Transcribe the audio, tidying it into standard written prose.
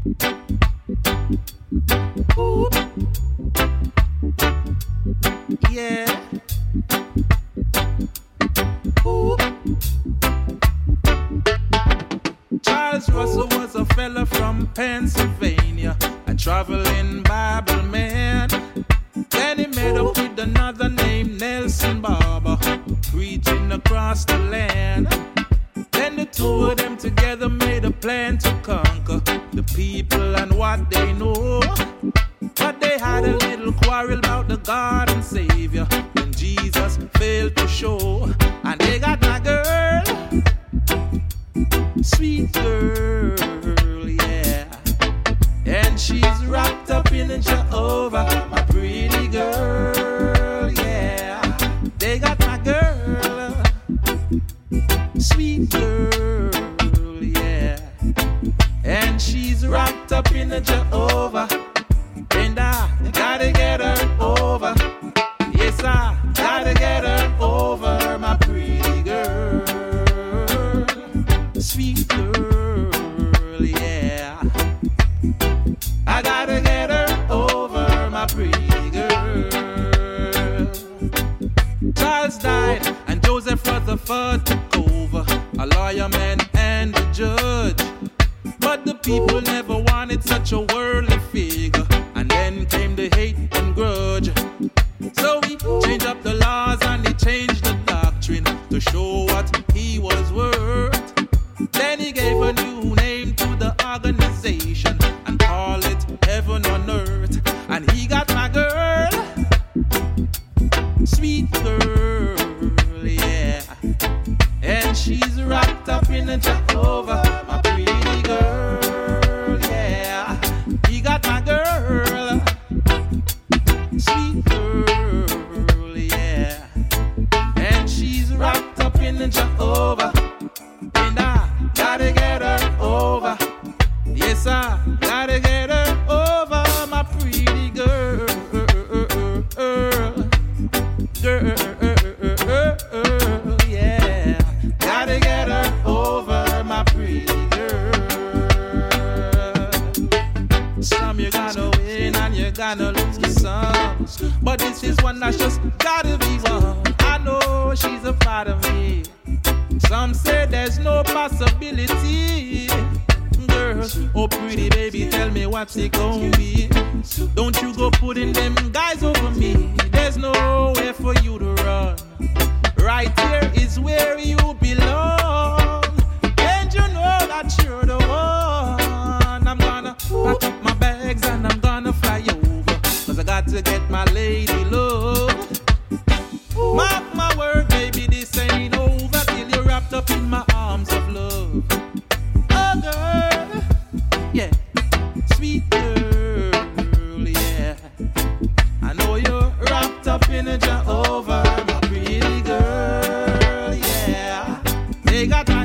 Ooh. Yeah. Ooh. Charles Russell was a fella from Pennsylvania, a traveling Bible man. Then he met up with another named Nelson Barber, preaching across the land. Then the two of them together made a plan to conquer the people and what they know. But they had a little quarrel about the God and Savior when Jesus failed to show. And they got my girl, sweet girl, yeah. And she's wrapped up in Jehovah, my pretty girl, yeah. They got my girl, sweet girl, yeah. And she's wrapped up in Jehovah, and I gotta get her over. Yes, I gotta get her over, my pretty girl, sweet girl, yeah. I gotta get her over, my pretty girl. Charles died and Joseph Rutherford took over, a lawyer man and a judge. But the people never wanted such a worldly figure, and then came the hate and grudge. So he changed up the laws and he changed the doctrine to show what he was worth. Then he gave a new name to the organization and called it Heaven on Earth. And he got my girl, sweet girl, yeah. And she's wrapped up in a Jehovah, my pretty girl, yeah. He got my girl, sweet girl, yeah. And she's wrapped up in a Jehovah, and I gotta get her over. Yes, I gotta get her over, my pretty girl, yeah. Gotta get her over, my pretty girl. Some you gotta win and you gotta lose some, but this is one that's just gotta be one. I know she's a part of me. Some say there's no possibility. Girl, oh pretty baby, tell me what's it gonna be. Don't you go putting them guys over me. There's nowhere for you to run. Right here is where you belong. And you know that you're the one. I'm gonna pack up my bags and I'm gonna fly over, 'cause I got to get my lady love. Mark my word, baby, this ain't over till you're wrapped up in my arms of love. Oh girl, yeah, sweet girl, yeah. I know you're wrapped up in a Jehovah, my pretty girl, yeah. They got my